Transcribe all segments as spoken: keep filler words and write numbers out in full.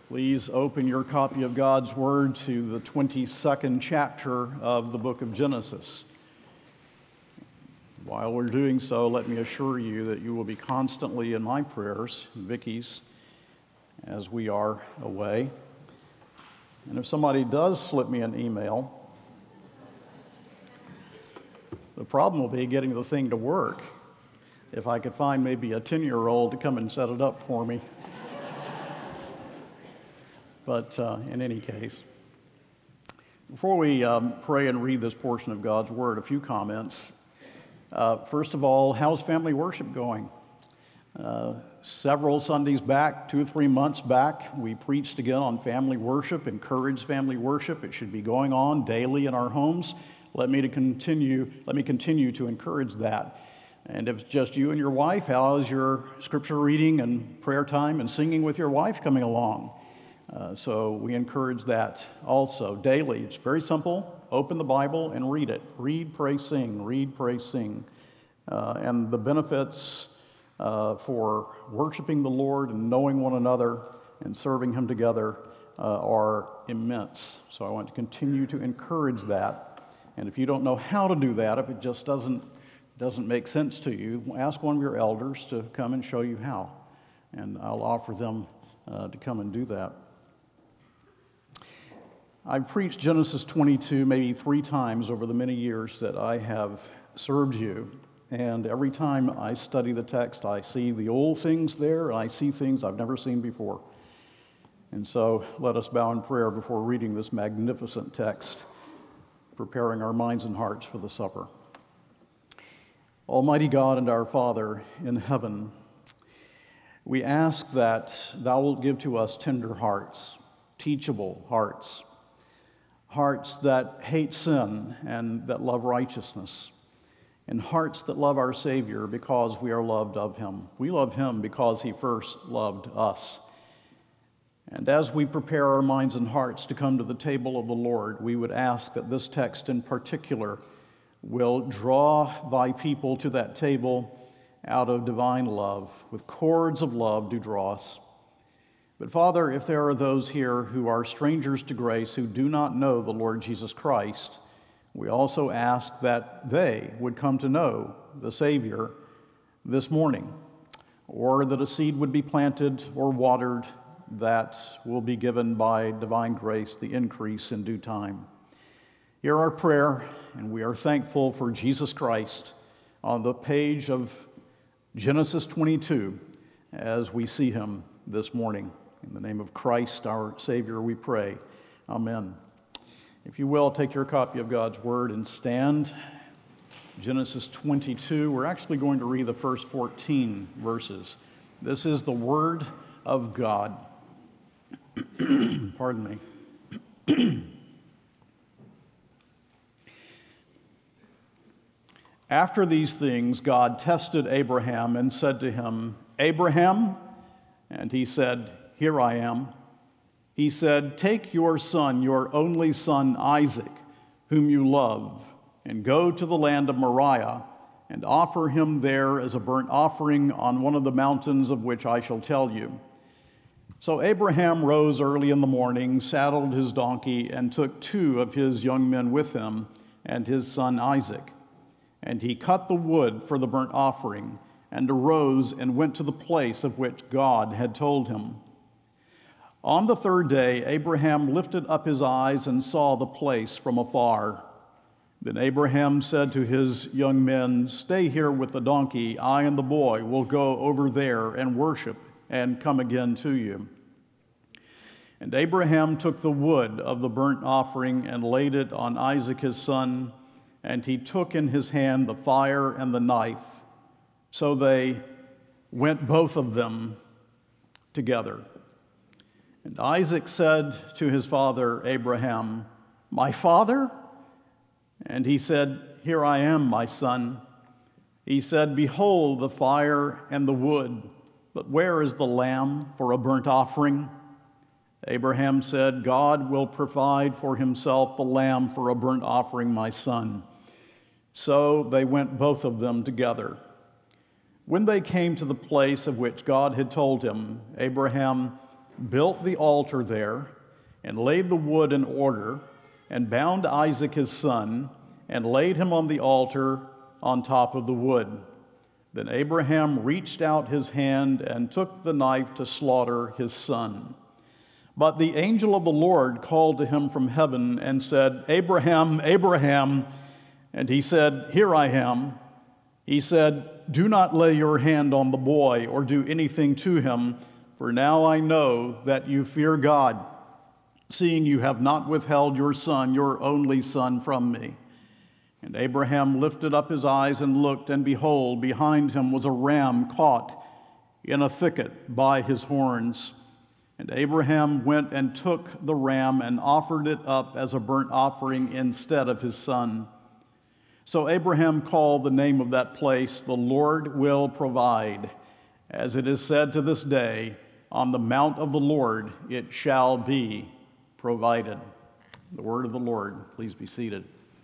Please open your copy of God's Word to the twenty-second chapter of the book of Genesis. While we're doing so, let me assure you that you will be constantly in my prayers, Vicky's, as we are away. And if somebody does slip me an email, the problem will be getting the thing to work. If I could find maybe a ten-year-old to come and set it up for me. But uh, in any case, before we um, pray and read this portion of God's Word, a few comments. Uh, first of all, how's family worship going? Uh, several Sundays back, two or three months back, we preached again on family worship, encouraged family worship. It should be going on daily in our homes. Let me to continue. Let me continue to encourage that. And if it's just you and your wife, how is your scripture reading and prayer time and singing with your wife coming along? Uh, so we encourage that also daily. It's very simple. Open the Bible and read it. Read, pray, sing. Read, pray, sing. Uh, and the benefits uh, for worshiping the Lord and knowing one another and serving Him together uh, are immense. So I want to continue to encourage that. And if you don't know how to do that, if it just doesn't doesn't make sense to you, ask one of your elders to come and show you how. And I'll offer them uh, to come and do that. I've preached Genesis twenty-two maybe three times over the many years that I have served you. And every time I study the text, I see the old things there, and I see things I've never seen before. And so let us bow in prayer before reading this magnificent text, preparing our minds and hearts for the supper. Almighty God and our Father in heaven, we ask that Thou wilt give to us tender hearts, teachable hearts, hearts that hate sin and that love righteousness, and hearts that love our Savior because we are loved of Him. We love Him because He first loved us. And as we prepare our minds and hearts to come to the table of the Lord, we would ask that this text in particular will draw Thy people to that table out of divine love, with cords of love to draw us. But Father, if there are those here who are strangers to grace, who do not know the Lord Jesus Christ, we also ask that they would come to know the Savior this morning, or that a seed would be planted or watered that will be given by divine grace the increase in due time. Hear our prayer, and we are thankful for Jesus Christ on the page of Genesis twenty-two as we see Him this morning. In the name of Christ, our Savior, we pray. Amen. If you will, take your copy of God's Word and stand. Genesis twenty-two. We're actually going to read the first fourteen verses. This is the Word of God. Pardon me. After these things, God tested Abraham and said to him, "Abraham?" And he said, "Here I am." He said, "Take your son, your only son Isaac, whom you love, and go to the land of Moriah, and offer him there as a burnt offering on one of the mountains of which I shall tell you." So Abraham rose early in the morning, saddled his donkey, and took two of his young men with him, and his son Isaac. And he cut the wood for the burnt offering, and arose and went to the place of which God had told him. On the third day, Abraham lifted up his eyes and saw the place from afar. Then Abraham said to his young men, "Stay here with the donkey. I and the boy will go over there and worship and come again to you." And Abraham took the wood of the burnt offering and laid it on Isaac his son, and he took in his hand the fire and the knife. So they went both of them together. And Isaac said to his father Abraham, "My father?" And he said, "Here I am, my son." He said, "Behold the fire and the wood, but where is the lamb for a burnt offering?" Abraham said, "God will provide for himself the lamb for a burnt offering, my son." So they went both of them together. When they came to the place of which God had told him, Abraham built the altar there, and laid the wood in order, and bound Isaac his son, and laid him on the altar on top of the wood. Then Abraham reached out his hand and took the knife to slaughter his son. But the angel of the Lord called to him from heaven and said, "Abraham, Abraham." And he said, "Here I am." He said, "Do not lay your hand on the boy or do anything to him, for now I know that you fear God, seeing you have not withheld your son, your only son, from me." And Abraham lifted up his eyes and looked, and behold, behind him was a ram caught in a thicket by his horns. And Abraham went and took the ram and offered it up as a burnt offering instead of his son. So Abraham called the name of that place, "The Lord will provide." As it is said to this day, "On the mount of the Lord it shall be provided." The word of the Lord. Please be seated.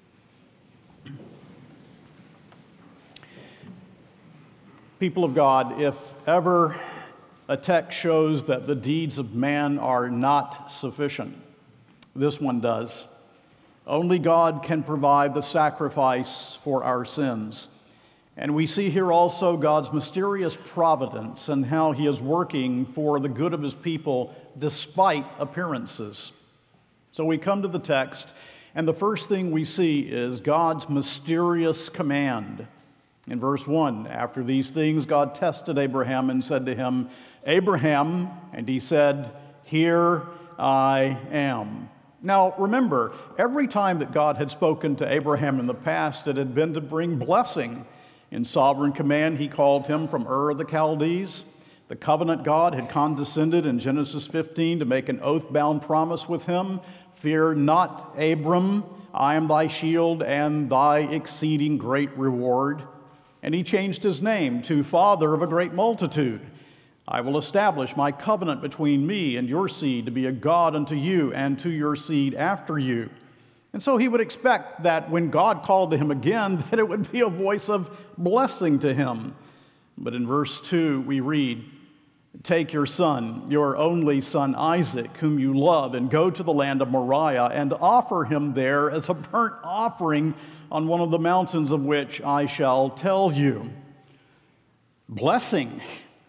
People of God, if ever a text shows that the deeds of man are not sufficient, this one does. Only God can provide the sacrifice for our sins. And we see here also God's mysterious providence and how he is working for the good of his people despite appearances. So we come to the text, and the first thing we see is God's mysterious command. In verse one, after these things, God tested Abraham and said to him, "Abraham," and he said, "Here I am." Now, remember, every time that God had spoken to Abraham in the past, it had been to bring blessing. In sovereign command, he called him from Ur of the Chaldees. The covenant God had condescended in Genesis fifteen to make an oath-bound promise with him. "Fear not, Abram, I am thy shield and thy exceeding great reward." And he changed his name to Father of a Great Multitude. "I will establish my covenant between me and your seed to be a God unto you and to your seed after you." And so he would expect that when God called to him again, that it would be a voice of blessing to him. But in verse two, we read, "Take your son, your only son Isaac, whom you love, and go to the land of Moriah and offer him there as a burnt offering on one of the mountains of which I shall tell you." Blessing.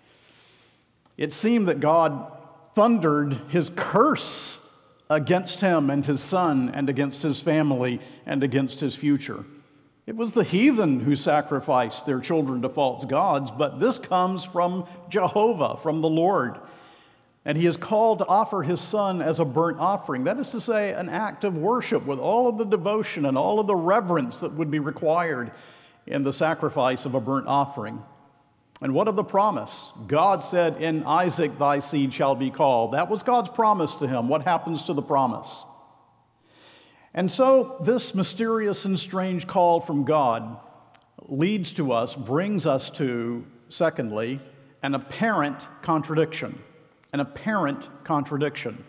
It seemed that God thundered his curse against him and his son and against his family and against his future. It was the heathen who sacrificed their children to false gods, but this comes from Jehovah, from the Lord. And he is called to offer his son as a burnt offering. That is to say, an act of worship with all of the devotion and all of the reverence that would be required in the sacrifice of a burnt offering. And what of the promise? God said, "In Isaac thy seed shall be called." That was God's promise to him. What happens to the promise? And so this mysterious and strange call from God leads to us, brings us to, secondly, an apparent contradiction. An apparent contradiction.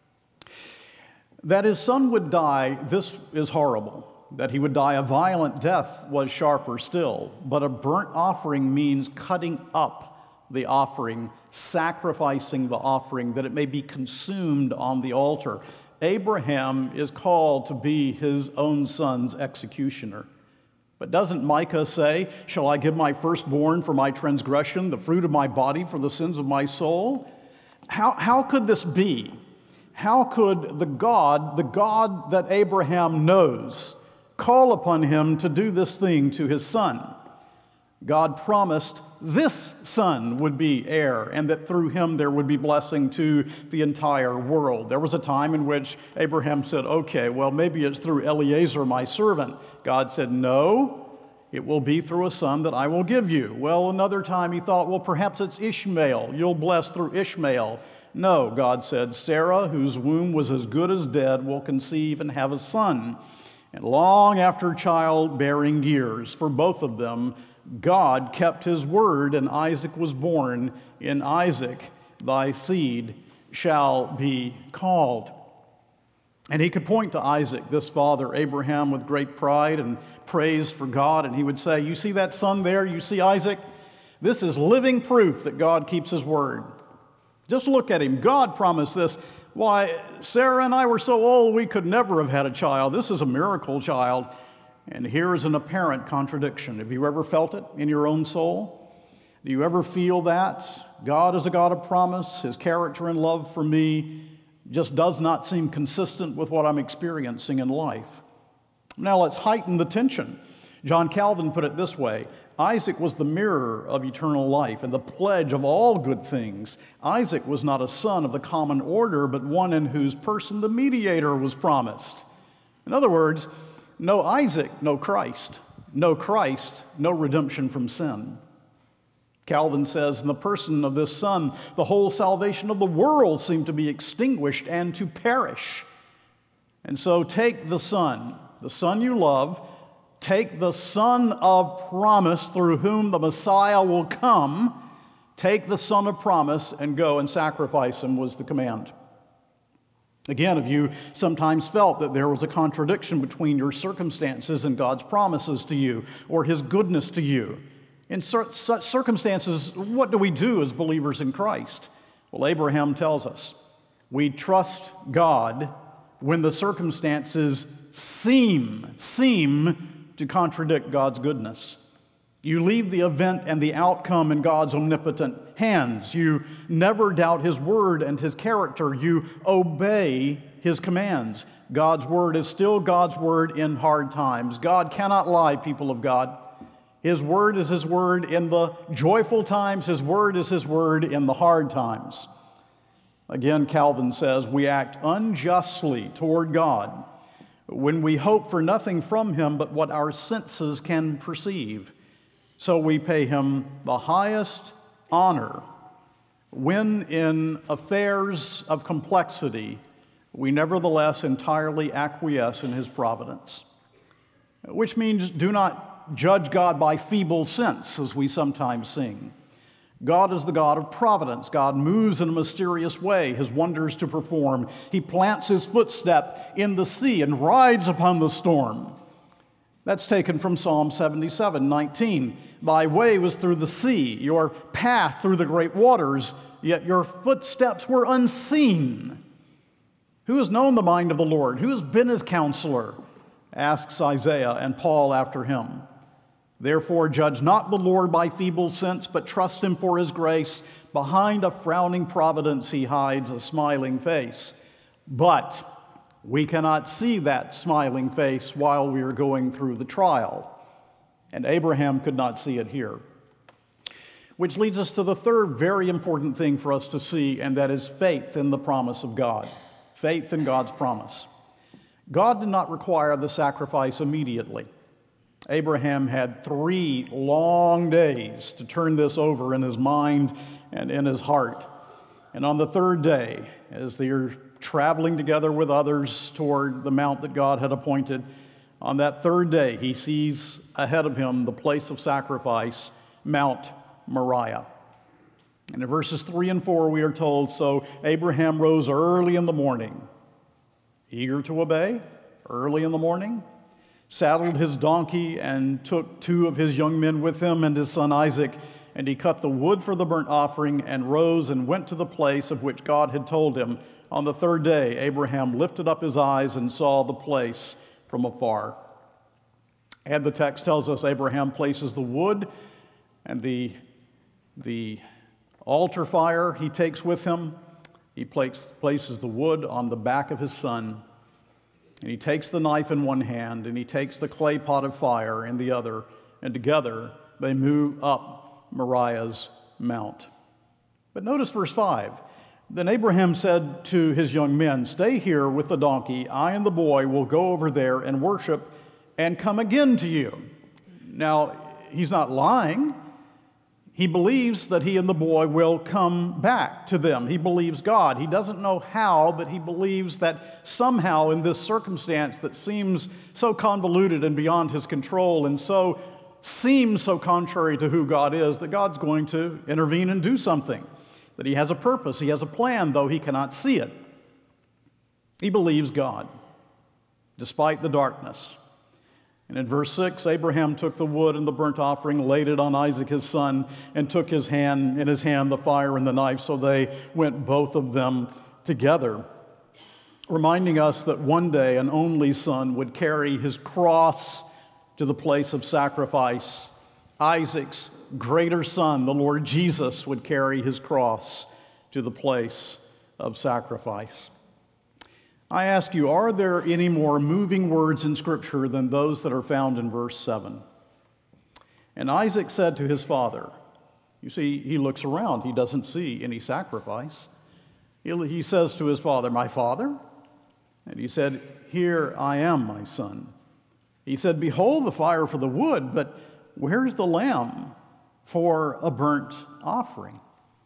That his son would die, this is horrible. That he would die a violent death was sharper still. But a burnt offering means cutting up the offering, sacrificing the offering, that it may be consumed on the altar. Abraham is called to be his own son's executioner. But doesn't Micah say, "Shall I give my firstborn for my transgression, the fruit of my body for the sins of my soul?" How, how could this be? How could the God, the God that Abraham knows, call upon him to do this thing to his son? God promised this son would be heir, and that through him there would be blessing to the entire world. There was a time in which Abraham said, "Okay, well, maybe it's through Eliezer, my servant." God said, "No, it will be through a son that I will give you." Well, another time he thought, well, perhaps it's Ishmael. You'll bless through Ishmael. No, God said, "Sarah, whose womb was as good as dead, will conceive and have a son." And long after childbearing years for both of them, God kept his word, and Isaac was born. "In Isaac thy seed shall be called." And he could point to Isaac, this father Abraham, with great pride and praise for God, and he would say, "You see that son there? You see Isaac? This is living proof that God keeps his word." Just look at him. God promised this. Why, Sarah and I were so old we could never have had a child. This is a miracle child. And here is an apparent contradiction. Have you ever felt it in your own soul? Do you ever feel that? God is a God of promise. His character and love for me just does not seem consistent with what I'm experiencing in life. Now let's heighten the tension. John Calvin put it this way: Isaac was the mirror of eternal life and the pledge of all good things. Isaac was not a son of the common order, but one in whose person the mediator was promised. In other words, no Isaac, no Christ. No Christ, no redemption from sin. Calvin says, in the person of this Son, the whole salvation of the world seemed to be extinguished and to perish. And so take the Son, the Son you love, take the Son of promise through whom the Messiah will come, take the Son of promise and go and sacrifice him, was the command. Again, have you sometimes felt that there was a contradiction between your circumstances and God's promises to you or his goodness to you? In such circumstances, what do we do as believers in Christ? Well, Abraham tells us we trust God when the circumstances seem, seem to contradict God's goodness. You leave the event and the outcome in God's omnipotent hands. You never doubt his word and his character. You obey his commands. God's word is still God's word in hard times. God cannot lie, people of God. His word is his word in the joyful times. His word is his word in the hard times. Again, Calvin says, we act unjustly toward God when we hope for nothing from him but what our senses can perceive. So we pay him the highest honor when in affairs of complexity we nevertheless entirely acquiesce in his providence. Which means do not judge God by feeble sense, as we sometimes sing. God is the God of providence. God moves in a mysterious way, his wonders to perform. He plants his footstep in the sea and rides upon the storm. That's taken from Psalm seventy-seven, nineteen. Thy way was through the sea, your path through the great waters, yet your footsteps were unseen. Who has known the mind of the Lord? Who has been his counselor? Asks Isaiah and Paul after him. Therefore, judge not the Lord by feeble sense, but trust him for his grace. Behind a frowning providence he hides a smiling face. But we cannot see that smiling face while we are going through the trial. And Abraham could not see it here. Which leads us to the third very important thing for us to see, and that is faith in the promise of God. Faith in God's promise. God did not require the sacrifice immediately. Abraham had three long days to turn this over in his mind and in his heart. And on the third day, as they are traveling together with others toward the mount that God had appointed, on that third day, he sees ahead of him the place of sacrifice, Mount Moriah. And in verses three and four, we are told, so Abraham rose early in the morning, eager to obey, early in the morning, saddled his donkey and took two of his young men with him and his son Isaac, and he cut the wood for the burnt offering and rose and went to the place of which God had told him. On the third day, Abraham lifted up his eyes and saw the place from afar. And the text tells us Abraham places the wood and the, the altar fire he takes with him. He places the wood on the back of his son. And he takes the knife in one hand, and he takes the clay pot of fire in the other, and together they move up Moriah's mount. But notice verse five. Then Abraham said to his young men, stay here with the donkey. I and the boy will go over there and worship and come again to you. Now, he's not lying. He believes that he and the boy will come back to them. He believes God. He doesn't know how, but he believes that somehow in this circumstance that seems so convoluted and beyond his control and so seems so contrary to who God is, that God's going to intervene and do something. That he has a purpose, he has a plan, though he cannot see it. He believes God, despite the darkness. And in verse six, Abraham took the wood and the burnt offering, laid it on Isaac his son, and took his hand in his hand the fire and the knife. So they went both of them together, reminding us that one day an only son would carry his cross to the place of sacrifice. Isaac's greater son, the Lord Jesus, would carry his cross to the place of sacrifice. I ask you, are there any more moving words in Scripture than those that are found in verse seven? And Isaac said to his father, you see, he looks around, he doesn't see any sacrifice. He says to his father, my father? And he said, here I am, my son. He said, behold the fire for the wood, but where's the lamb for a burnt offering?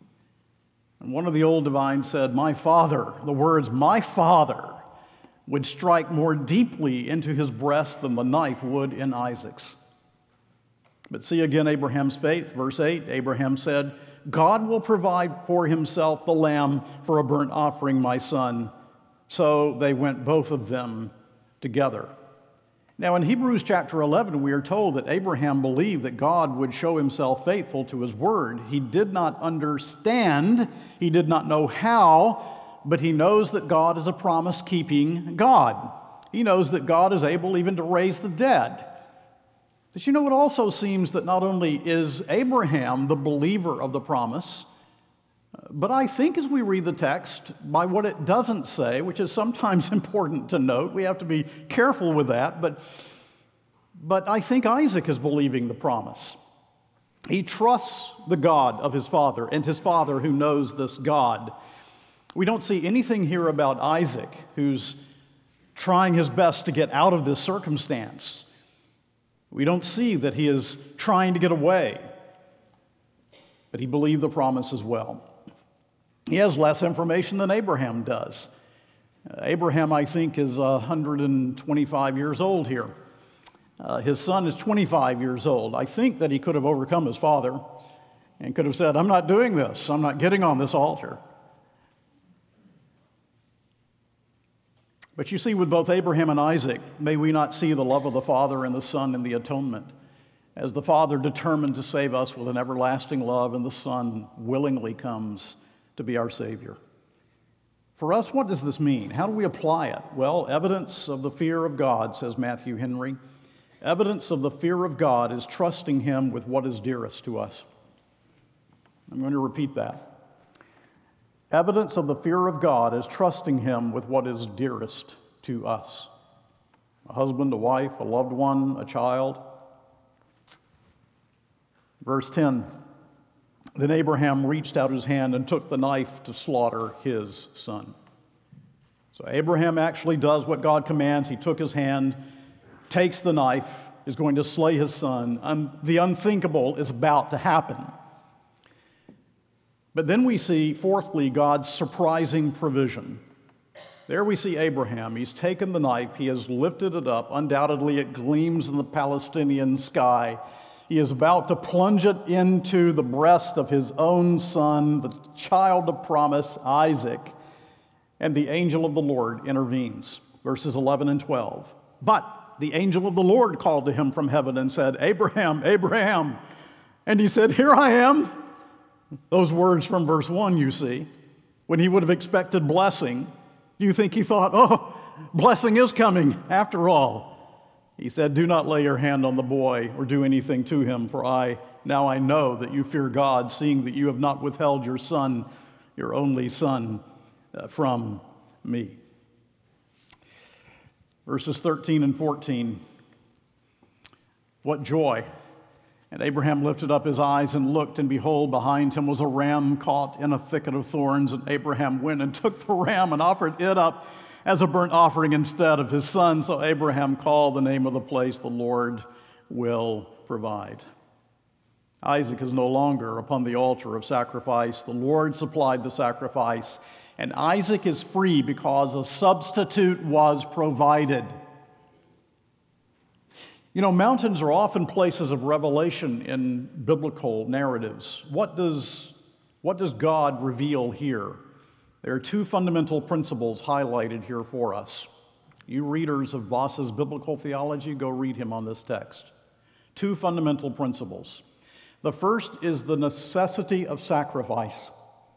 And one of the old divines said, my father, the words, my father, would strike more deeply into his breast than the knife would in Isaac's. But see again Abraham's faith. Verse eight, Abraham said, God will provide for himself the lamb for a burnt offering, my son. So they went both of them together. Now in Hebrews chapter eleven, we are told that Abraham believed that God would show himself faithful to his word. He did not understand, he did not know how, but he knows that God is a promise-keeping God. He knows that God is able even to raise the dead. But you know, it also seems that not only is Abraham the believer of the promise, but I think as we read the text, by what it doesn't say, which is sometimes important to note, we have to be careful with that, but, but I think Isaac is believing the promise. He trusts the God of his father and his father who knows this God. We don't see anything here about Isaac, who's trying his best to get out of this circumstance. We don't see that he is trying to get away, but he believed the promise as well. He has less information than Abraham does. Uh, Abraham, I think, is one hundred twenty-five years old here. Uh, his son is twenty-five years old. I think that he could have overcome his father and could have said, I'm not doing this. I'm not getting on this altar. But you see, with both Abraham and Isaac, may we not see the love of the Father and the Son in the atonement, as the Father determined to save us with an everlasting love, and the Son willingly comes to be our Savior. For us, what does this mean? How do we apply it? Well, evidence of the fear of God, says Matthew Henry. Evidence of the fear of God is trusting Him with what is dearest to us. I'm going to repeat that. Evidence of the fear of God is trusting Him with what is dearest to us. A husband, a wife, a loved one, a child. Verse ten, then Abraham reached out his hand and took the knife to slaughter his son. So Abraham actually does what God commands. He took his hand, takes the knife, is going to slay his son. Um, the unthinkable is about to happen. But then we see, fourthly, God's surprising provision. There we see Abraham. He's taken the knife. He has lifted it up. Undoubtedly, it gleams in the Palestinian sky. He is about to plunge it into the breast of his own son, the child of promise, Isaac. And the angel of the Lord intervenes. Verses eleven and twelve. But the angel of the Lord called to him from heaven and said, Abraham, Abraham. And he said, here I am. Those words from verse one, you see, when he would have expected blessing, do you think he thought, oh, blessing is coming after all? He said, do not lay your hand on the boy or do anything to him, for I, now I know that you fear God, seeing that you have not withheld your son, your only son, uh, from me. Verses thirteen and fourteen, what joy! And Abraham lifted up his eyes and looked, and behold, behind him was a ram caught in a thicket of thorns. And Abraham went and took the ram and offered it up as a burnt offering instead of his son. So Abraham called the name of the place, the Lord will provide. Isaac is no longer upon the altar of sacrifice. The Lord supplied the sacrifice, and Isaac is free because a substitute was provided. You know, mountains are often places of revelation in biblical narratives. What does, what does God reveal here? There are two fundamental principles highlighted here for us. You readers of Voss's Biblical Theology, go read him on this text. Two fundamental principles. The first is the necessity of sacrifice.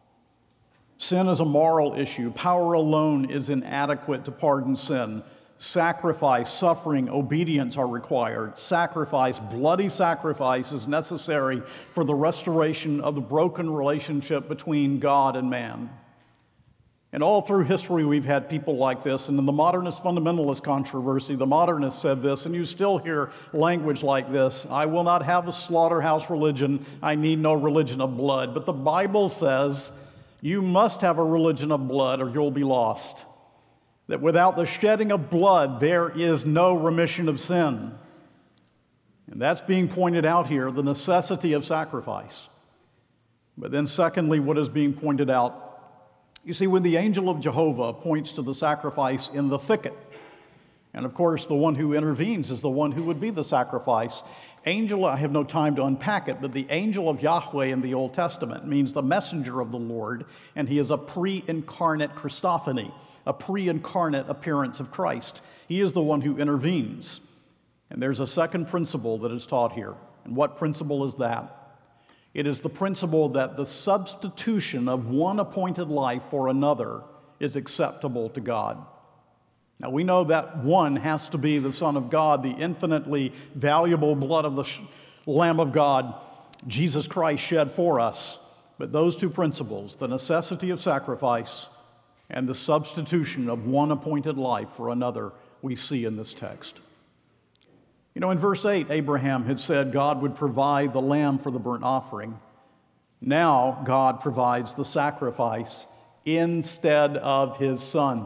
Sin is a moral issue. Power alone is inadequate to pardon sin. Sacrifice, suffering, obedience are required. Sacrifice, bloody sacrifice, is necessary for the restoration of the broken relationship between God and man. And all through history, we've had people like this. And in the modernist fundamentalist controversy, the modernists said this, and you still hear language like this: I will not have a slaughterhouse religion. I need no religion of blood. But the Bible says you must have a religion of blood or you'll be lost. That without the shedding of blood, there is no remission of sin. And that's being pointed out here, the necessity of sacrifice. But then secondly, what is being pointed out, you see, when the angel of Jehovah points to the sacrifice in the thicket, and of course the one who intervenes is the one who would be the sacrifice. Angel, I have no time to unpack it, but the angel of Yahweh in the Old Testament means the messenger of the Lord, and he is a pre-incarnate Christophany, a pre-incarnate appearance of Christ. He is the one who intervenes. And there's a second principle that is taught here. And what principle is that? It is the principle that the substitution of one appointed life for another is acceptable to God. Now, we know that one has to be the Son of God, the infinitely valuable blood of the Lamb of God, Jesus Christ, shed for us. But those two principles, the necessity of sacrifice and the substitution of one appointed life for another, we see in this text. You know, in verse eight, Abraham had said God would provide the lamb for the burnt offering. Now God provides the sacrifice instead of his son,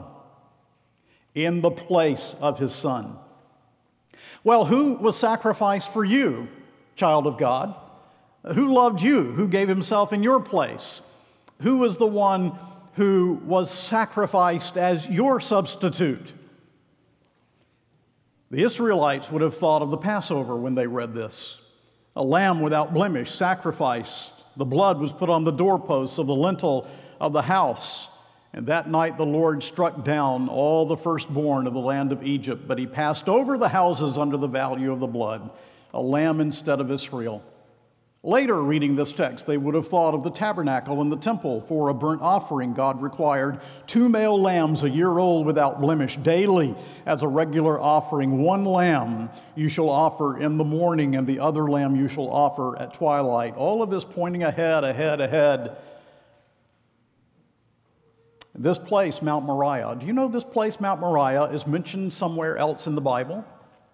in the place of his son. Well, who was sacrificed for you, child of God? Who loved you? Who gave himself in your place? Who was the one who was sacrificed as your substitute? The Israelites would have thought of the Passover when they read this. A lamb without blemish, sacrifice. The blood was put on the doorposts of the lintel of the house. And that night the Lord struck down all the firstborn of the land of Egypt, but he passed over the houses under the value of the blood, a lamb instead of Israel. Later, reading this text, they would have thought of the tabernacle and the temple. For a burnt offering, God required two male lambs a year old without blemish daily as a regular offering. One lamb you shall offer in the morning, and the other lamb you shall offer at twilight. All of this pointing ahead, ahead, ahead. This place, Mount Moriah, do you know this place, Mount Moriah, is mentioned somewhere else in the Bible?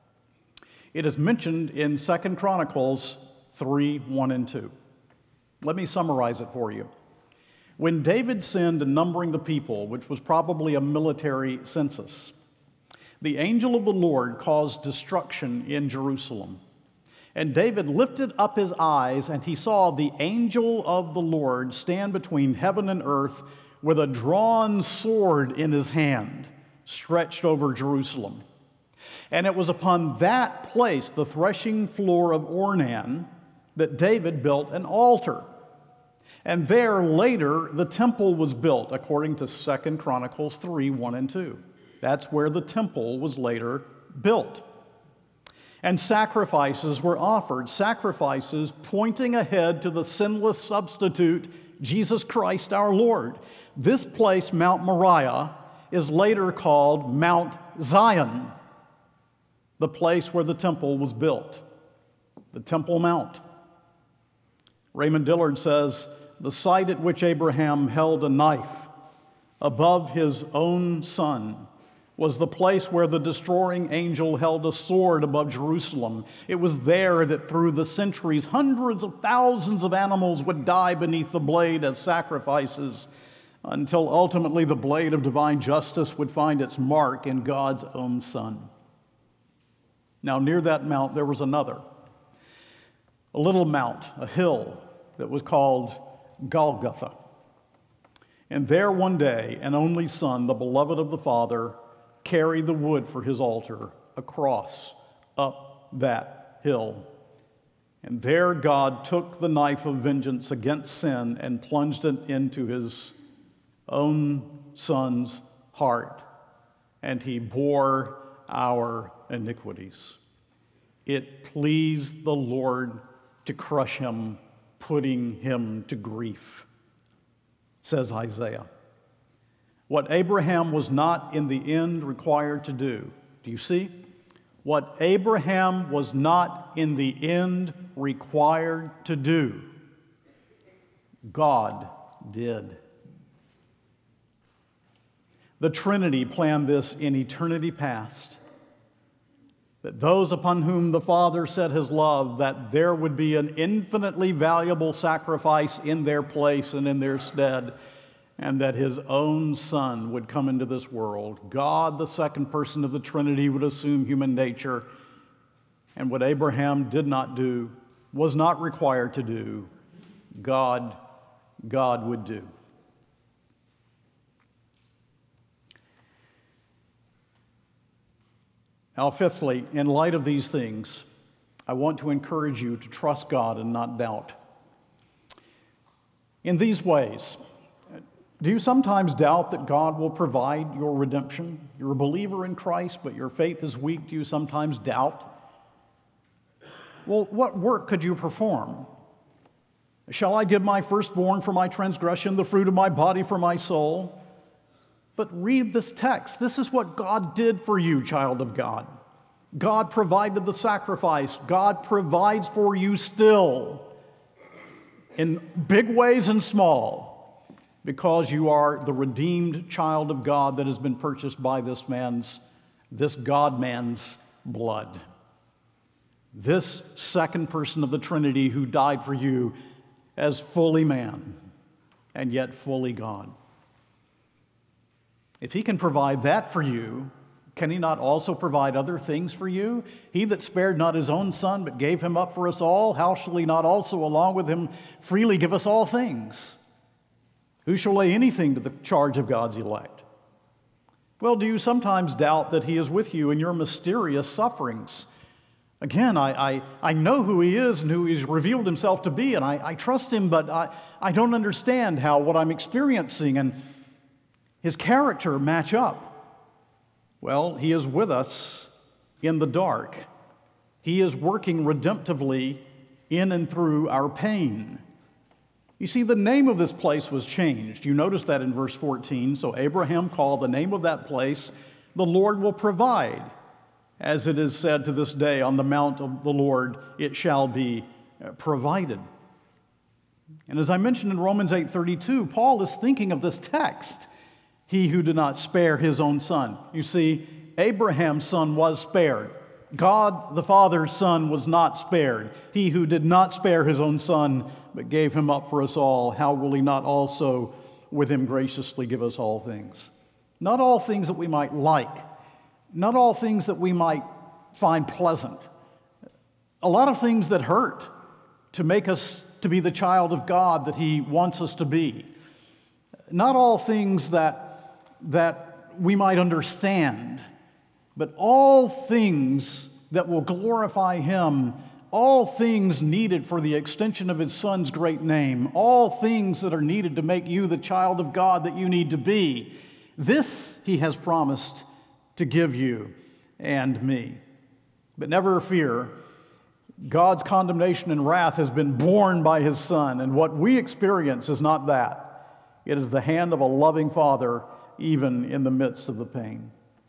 It is mentioned in Second Chronicles three, one and two. Let me summarize it for you. When David sinned in numbering the people, which was probably a military census, the angel of the Lord caused destruction in Jerusalem. And David lifted up his eyes, and he saw the angel of the Lord stand between heaven and earth with a drawn sword in his hand, stretched over Jerusalem. And it was upon that place, the threshing floor of Ornan, that David built an altar. And there later the temple was built, according to Second Chronicles three, one and two. That's where the temple was later built. And sacrifices were offered, sacrifices pointing ahead to the sinless substitute, Jesus Christ our Lord. This place, Mount Moriah, is later called Mount Zion, the place where the temple was built, the Temple Mount. Raymond Dillard says, the site at which Abraham held a knife above his own son was the place where the destroying angel held a sword above Jerusalem. It was there that through the centuries, hundreds of thousands of animals would die beneath the blade as sacrifices, until ultimately the blade of divine justice would find its mark in God's own Son. Now, near that mount, there was another, a little mount, a hill that was called Golgotha. And there one day, an only son, the beloved of the Father, carried the wood for his altar across up that hill. And there God took the knife of vengeance against sin and plunged it into his own son's heart. and he bore our iniquities. It pleased the Lord to crush him, putting him to grief, says Isaiah. What Abraham was not in the end required to do, do you see? What Abraham was not in the end required to do, God did. The Trinity planned this in eternity past, that those upon whom the Father set his love, that there would be an infinitely valuable sacrifice in their place and in their stead, and that his own Son would come into this world. God, the second person of the Trinity, would assume human nature, and what Abraham did not do, was not required to do, God, God would do. Now, fifthly, in light of these things, I want to encourage you to trust God and not doubt. In these ways, do you sometimes doubt that God will provide your redemption? You're a believer in Christ, but your faith is weak. Do you sometimes doubt? Well, what work could you perform? Shall I give my firstborn for my transgression, the fruit of my body for my soul? But read this text. This is what God did for you, child of God. God provided the sacrifice. God provides for you still, in big ways and small, because you are the redeemed child of God that has been purchased by this man's, this God-man's blood. This second person of the Trinity who died for you as fully man and yet fully God. If he can provide that for you, can he not also provide other things for you? He that spared not his own Son, but gave him up for us all, how shall he not also along with him freely give us all things? Who shall lay anything to the charge of God's elect? Well, do you sometimes doubt that he is with you in your mysterious sufferings? Again, I, I, I know who he is and who he's revealed himself to be, and I, I trust him, but I, I don't understand how what I'm experiencing and his character match up. Well, he is with us in the dark. He is working redemptively in and through our pain. You see, the name of this place was changed. You notice that in verse fourteen. So Abraham called the name of that place, "The Lord will provide." As it is said to this day, on the mount of the Lord it shall be provided. And as I mentioned in Romans eight thirty-two, Paul is thinking of this text. He who did not spare his own son. You see, Abraham's son was spared. God the Father's son was not spared. He who did not spare his own son, but gave him up for us all, how will he not also with him graciously give us all things? Not all things that we might like. Not all things that we might find pleasant. A lot of things that hurt to make us to be the child of God that he wants us to be. Not all things that that we might understand, but all things that will glorify him, all things needed for the extension of his son's great name, all things that are needed to make you the child of God that you need to be. This he has promised to give you and me. But never fear, God's condemnation and wrath has been borne by his Son, and what we experience is not that. It is the hand of a loving Father even in the midst of the pain.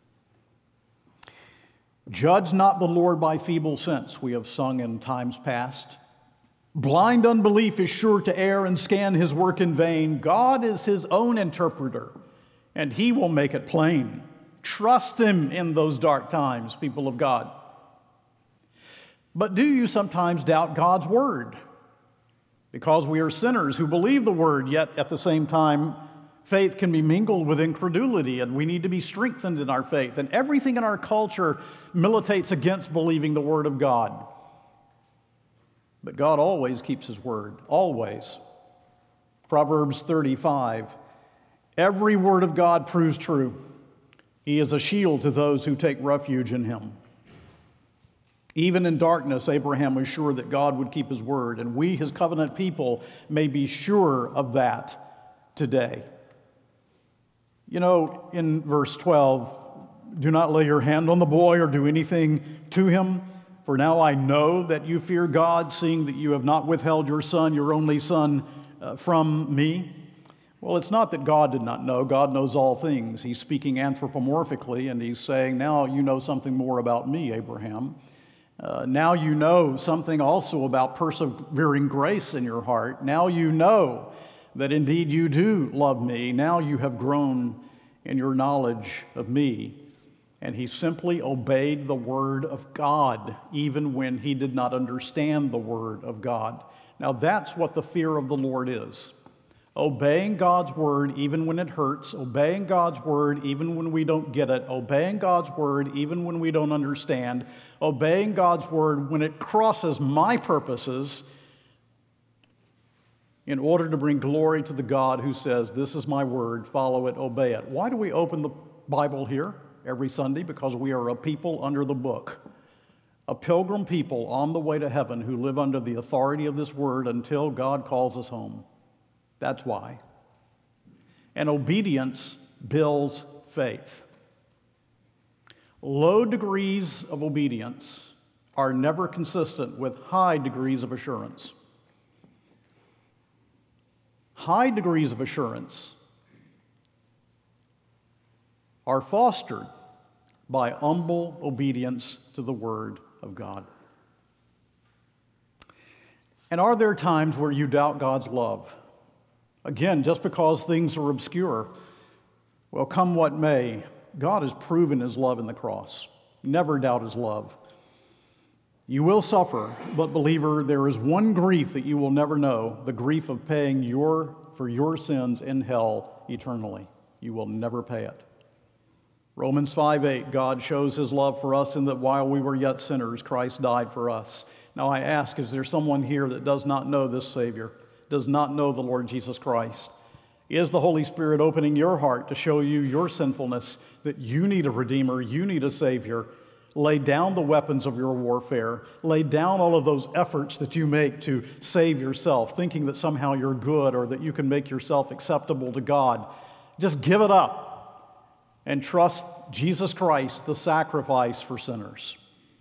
Judge not the Lord by feeble sense, we have sung in times past. Blind unbelief is sure to err and scan his work in vain. God is his own interpreter, and he will make it plain. Trust him in those dark times, people of God. But do you sometimes doubt God's word? Because we are sinners who believe the word, yet at the same time, faith can be mingled with incredulity, and we need to be strengthened in our faith. And everything in our culture militates against believing the word of God. But God always keeps his word, always. Proverbs thirty-five, every word of God proves true. He is a shield to those who take refuge in him. Even in darkness, Abraham was sure that God would keep his word, and we, his covenant people, may be sure of that today. You know, in verse twelve, do not lay your hand on the boy or do anything to him. For now I know that you fear God, seeing that you have not withheld your son, your only son, uh, from me. Well, it's not that God did not know. God knows all things. He's speaking anthropomorphically, and he's saying, now you know something more about me, Abraham. Uh, now you know something also about persevering grace in your heart. Now you know that indeed you do love me. Now you have grown in your knowledge of me. And he simply obeyed the word of God, even when he did not understand the word of God. Now that's what the fear of the Lord is. Obeying God's word even when it hurts, obeying God's word even when we don't get it, obeying God's word even when we don't understand, obeying God's word when it crosses my purposes in order to bring glory to the God who says, this is my word, follow it, obey it. Why do we open the Bible here every Sunday? Because we are a people under the book, a pilgrim people on the way to heaven who live under the authority of this word until God calls us home. That's why. And obedience builds faith. Low degrees of obedience are never consistent with high degrees of assurance. High degrees of assurance are fostered by humble obedience to the Word of God. And are there times where you doubt God's love? Again, just because things are obscure, well, come what may, God has proven his love in the cross. Never doubt his love. You will suffer, but believer, there is one grief that you will never know, the grief of paying your for your sins in hell eternally. You will never pay it. Romans five eight, God shows his love for us in that while we were yet sinners, Christ died for us. Now I ask, is there someone here that does not know this Savior? Does not know the Lord Jesus Christ? Is the Holy Spirit opening your heart to show you your sinfulness, that you need a Redeemer, you need a Savior? Lay down the weapons of your warfare. Lay down all of those efforts that you make to save yourself, thinking that somehow you're good or that you can make yourself acceptable to God. Just give it up and trust Jesus Christ, the sacrifice for sinners.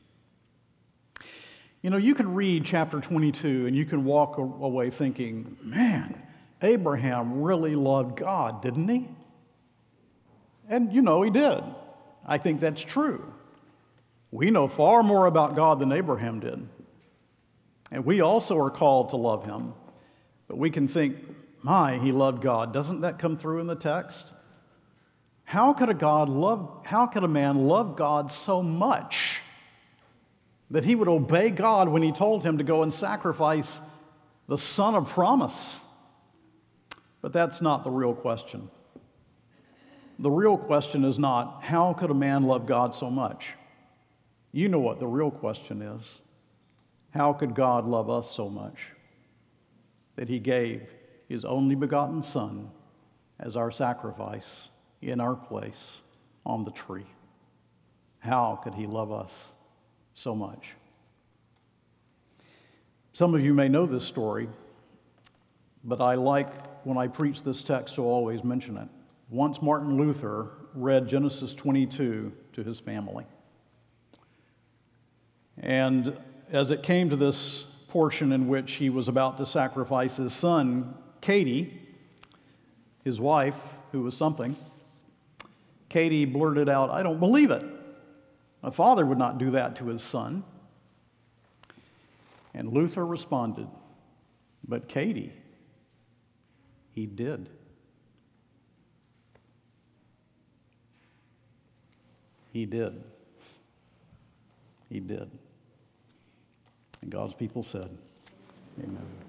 You know, you can read chapter twenty-two and you can walk away thinking, man, Abraham really loved God, didn't he? And you know he did. I think that's true. We know far more about God than Abraham did. And we also are called to love him. But we can think, my, he loved God. Doesn't that come through in the text? How could a God love, how could a man love God so much that he would obey God when he told him to go and sacrifice the son of promise? But that's not the real question. The real question is not, how could a man love God so much? You know what the real question is. How could God love us so much that he gave his only begotten Son as our sacrifice in our place on the tree? How could he love us so much? Some of you may know this story, but I like when I preach this text to always mention it. Once Martin Luther read Genesis twenty-two to his family. And as it came to this portion in which he was about to sacrifice his son, Katie, his wife, who was something, Katie blurted out, "I don't believe it. A father would not do that to his son." And Luther responded, "But Katie, he did." He did. He did. And God's people said, amen.